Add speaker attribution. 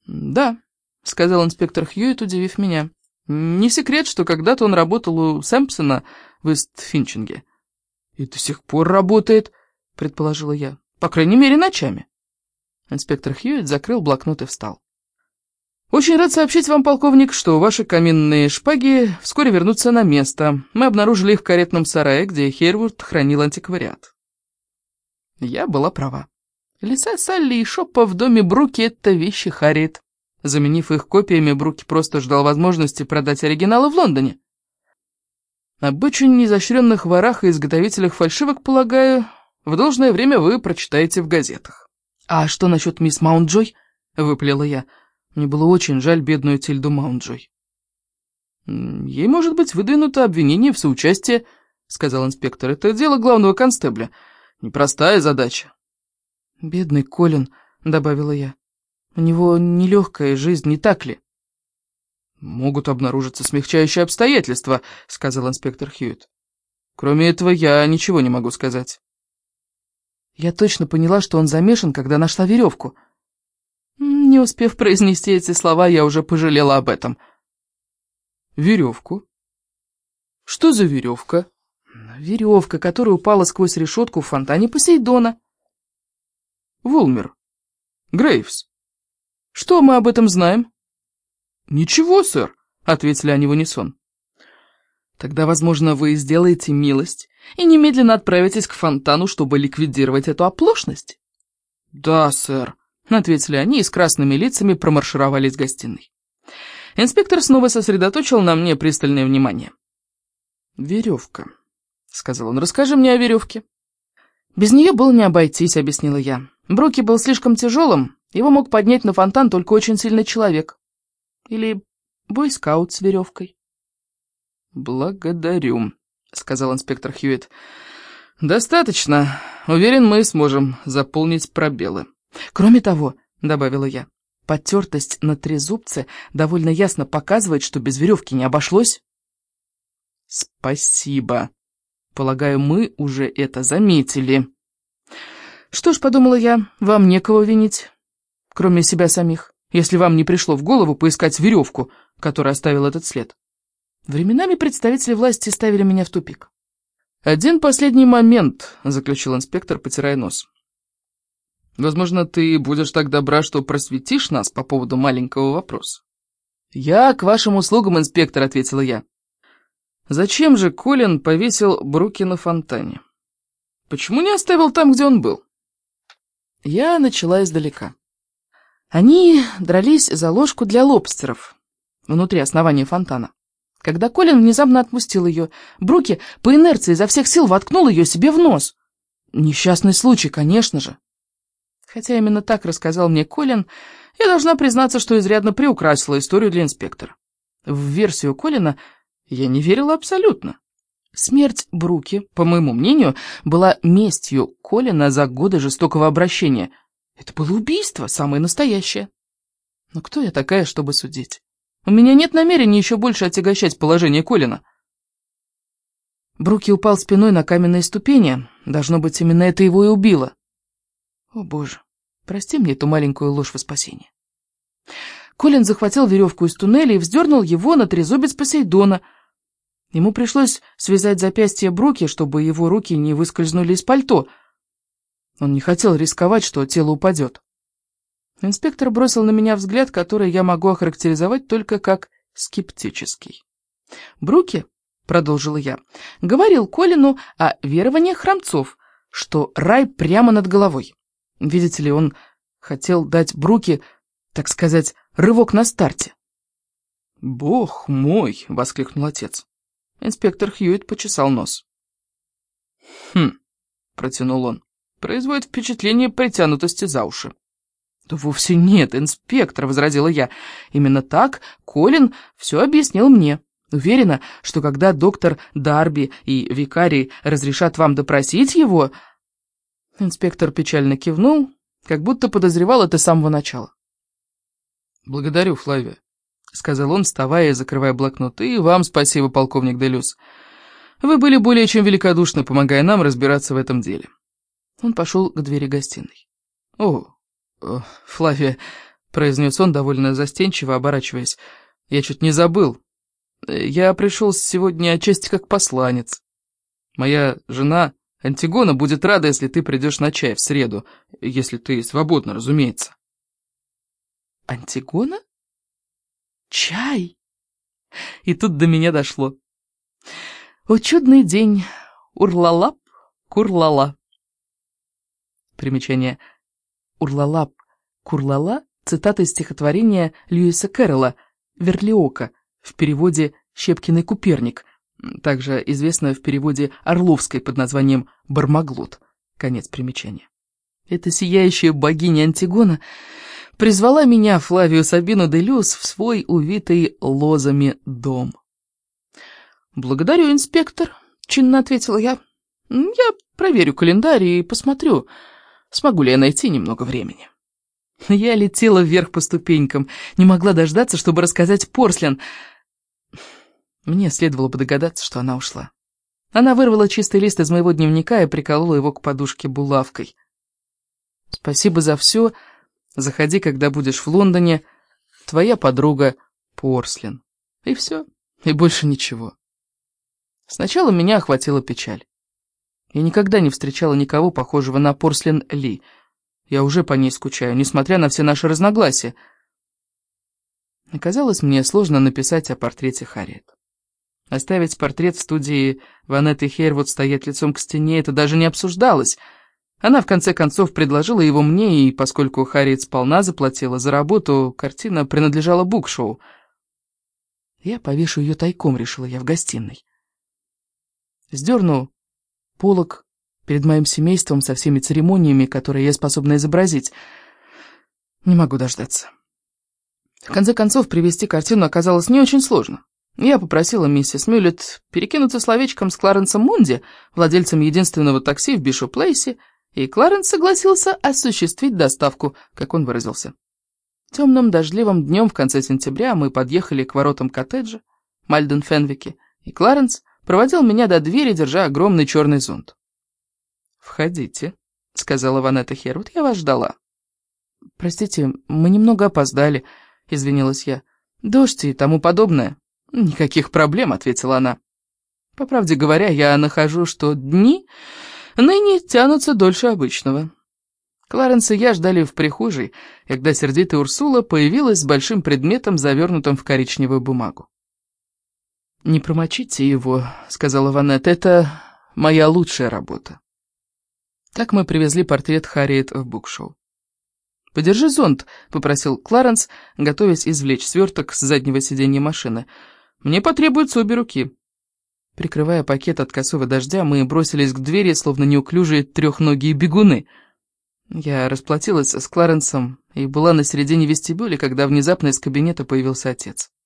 Speaker 1: «Да», — сказал инспектор Хьюитт, удивив меня. «Не секрет, что когда-то он работал у Сэмпсона в Ист-Финчинге». «И до сих пор работает», — предположила я. «По крайней мере, ночами». Инспектор Хьюитт закрыл блокнот и встал. «Очень рад сообщить вам, полковник, что ваши каминные шпаги вскоре вернутся на место. Мы обнаружили их в каретном сарае, где Хейвуд хранил антиквариат». Я была права. Лица Салли и Шоппа в доме Бруки — это вещи Харриет. Заменив их копиями, Бруки просто ждал возможности продать оригиналы в Лондоне. Об очень изощренных ворах и изготовителях фальшивок, полагаю, в должное время вы прочитаете в газетах. «А что насчет мисс Маунтджой?» — выпалила я. Мне было очень жаль бедную Тильду Маунтджой. «Ей может быть выдвинуто обвинение в соучастии», — сказал инспектор. «Это дело главного констебля. Непростая задача». «Бедный Колин», — добавила я. «У него нелегкая жизнь, не так ли?» «Могут обнаружиться смягчающие обстоятельства», — сказал инспектор Хьюитт. «Кроме этого, я ничего не могу сказать». Я точно поняла, что он замешан, когда нашла веревку. Не успев произнести эти слова, я уже пожалела об этом. «Веревку? Что за веревка?» «Веревка, которая упала сквозь решетку в фонтане Посейдона». «Вулмер. Грейвс. Что мы об этом знаем?» «Ничего, сэр», — ответили они в унисон. «Тогда, возможно, вы сделаете милость и немедленно отправитесь к фонтану, чтобы ликвидировать эту оплошность?» «Да, сэр», — ответили они и с красными лицами промаршировали из гостиной. Инспектор снова сосредоточил на мне пристальное внимание. «Веревка», — сказал он, — «расскажи мне о веревке». «Без нее было не обойтись», — объяснила я. «Бруки был слишком тяжелым, его мог поднять на фонтан только очень сильный человек. Или бойскаут с веревкой». «Благодарю», — сказал инспектор Хьюитт. «Достаточно. Уверен, мы сможем заполнить пробелы». «Кроме того», — добавила я, — «потертость на трезубце довольно ясно показывает, что без веревки не обошлось». «Спасибо. Полагаю, мы уже это заметили». «Что ж», — подумала я, — «вам некого винить, кроме себя самих, если вам не пришло в голову поискать веревку, которая оставила этот след». Временами представители власти ставили меня в тупик. «Один последний момент», — заключил инспектор, потирая нос. «Возможно, ты будешь так добра, что просветишь нас по поводу маленького вопроса». «Я к вашим услугам, инспектор», — ответила я. «Зачем же Колин повесил Бруки на фонтане? Почему не оставил там, где он был?» Я начала издалека. Они дрались за ложку для лобстеров внутри основания фонтана. Когда Колин внезапно отпустил ее, Бруки по инерции изо всех сил воткнул ее себе в нос. Несчастный случай, конечно же. Хотя именно так рассказал мне Колин, я должна признаться, что изрядно приукрасила историю для инспектора. В версию Колина я не верила абсолютно. Смерть Бруки, по моему мнению, была местью Колина за годы жестокого обращения. Это было убийство, самое настоящее. Но кто я такая, чтобы судить? У меня нет намерения еще больше отягощать положение Колина. Бруки упал спиной на каменные ступени. Должно быть, именно это его и убило. О, Боже, прости мне эту маленькую ложь во спасение. Колин захватил веревку из туннеля и вздернул его на трезубец Посейдона. Ему пришлось связать запястье Бруки, чтобы его руки не выскользнули из пальто. Он не хотел рисковать, что тело упадет. Инспектор бросил на меня взгляд, который я могу охарактеризовать только как скептический. «Бруки», — продолжила я, — говорил Колину о верованиях храмцов, что рай прямо над головой. Видите ли, он хотел дать Бруки, так сказать, рывок на старте. «Бог мой!» — воскликнул отец. Инспектор Хьюитт почесал нос. «Хм», — протянул он, — «производит впечатление притянутости за уши». «Да вовсе нет, инспектор», — возразила я. «Именно так Колин все объяснил мне. Уверена, что когда доктор Дарби и викарий разрешат вам допросить его...» Инспектор печально кивнул, как будто подозревал это с самого начала. «Благодарю, Флавия», — сказал он, вставая и закрывая блокнот. «И вам спасибо, полковник Делюс. Вы были более чем великодушны, помогая нам разбираться в этом деле». Он пошел к двери гостиной. «О, Флавия», произнес он довольно застенчиво, оборачиваясь. «Я чуть не забыл. Я пришел сегодня отчасти как посланец. Моя жена Антигона будет рада, если ты придешь на чай в среду, если ты свободна, разумеется». «Антигона? Чай?» И тут до меня дошло. «О, чудный день! Урлалап, курлала». Примечание. Урлалап, курлала — цитата из стихотворения Льюиса Кэрролла «Верлиока», в переводе «Щепкиный Куперник», также известно в переводе Орловской под названием «Бармаглот». Конец примечания. Эта сияющая богиня Антигона призвала меня, Флавию Сабину де Люс, в свой увитый лозами дом. «Благодарю, инспектор», — чинно ответила я. «Я проверю календарь и посмотрю, смогу ли я найти немного времени». Я летела вверх по ступенькам, не могла дождаться, чтобы рассказать Порслен. Мне следовало бы догадаться, что она ушла. Она вырвала чистый лист из моего дневника и приколола его к подушке булавкой. «Спасибо за все. Заходи, когда будешь в Лондоне. Твоя подруга Порслен». И все, и больше ничего. Сначала меня охватила печаль. Я никогда не встречала никого похожего на Порслен Ли. Я уже по ней скучаю, несмотря на все наши разногласия. Оказалось, мне сложно написать о портрете Харриет. Оставить портрет в студии Ванетты Хейрвуд стоять лицом к стене — это даже не обсуждалось. Она, в конце концов, предложила его мне, и поскольку Харриет сполна заплатила за работу, картина принадлежала Букшоу. Я повешу ее тайком, решила я, в гостиной. Сдерну полог перед моим семейством со всеми церемониями, которые я способна изобразить. Не могу дождаться. В конце концов, привезти картину оказалось не очень сложно. Я попросила миссис Мюллет перекинуться словечком с Кларенсом Мунди, владельцем единственного такси в Бишоп-Плейсе, и Кларенс согласился осуществить доставку, как он выразился. Темным дождливым днем в конце сентября мы подъехали к воротам коттеджа Мальден-Фенвике, и Кларенс проводил меня до двери, держа огромный черный зонт. «Входите», — сказала Ванетта Хейрвуд, — «я вас ждала». «Простите, мы немного опоздали», — извинилась я. «Дождь и тому подобное». «Никаких проблем», — ответила она. «По правде говоря, я нахожу, что дни ныне тянутся дольше обычного». Кларенс и я ждали в прихожей, когда сердитая Урсула появилась с большим предметом, завернутым в коричневую бумагу. «Не промочите его», — сказала Ванетта, — «это моя лучшая работа». Так мы привезли портрет Харриет в Букшоу. «Подержи зонт», — попросил Кларенс, готовясь извлечь сверток с заднего сиденья машины. «Мне потребуются обе руки». Прикрывая пакет от косого дождя, мы бросились к двери, словно неуклюжие трехногие бегуны. Я расплатилась с Кларенсом и была на середине вестибюля, когда внезапно из кабинета появился отец.